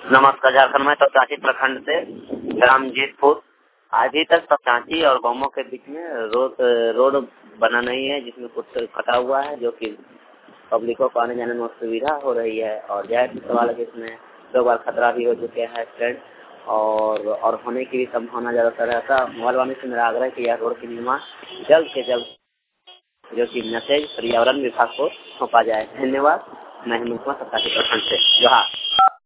नमस्कार। झारखंड में सप्ताची प्रखंड से ग्राम जीतपुर अभी तक सप्ताची और गांवों के बीच में रोड बना नहीं है, जिसमें कुछ कटा हुआ है, जो कि पब्लिकों को आने जाने में असुविधा हो रही है। और जाहिर सी सवाल है कि इसमें 2 बार खतरा भी हो चुके हैं एक्सीडेंट और होने की भी संभावना ज्यादातर है। ऐसा मोबाइल वाले से मेरा आग्रह है कि यह रोड की निर्माण जल्द से जल्द जो कि मैसेज पर्यावरण विभाग को सौंपा जाए। धन्यवाद। मैं हिंदुत्व सप्ताची प्रखंड से जोहार।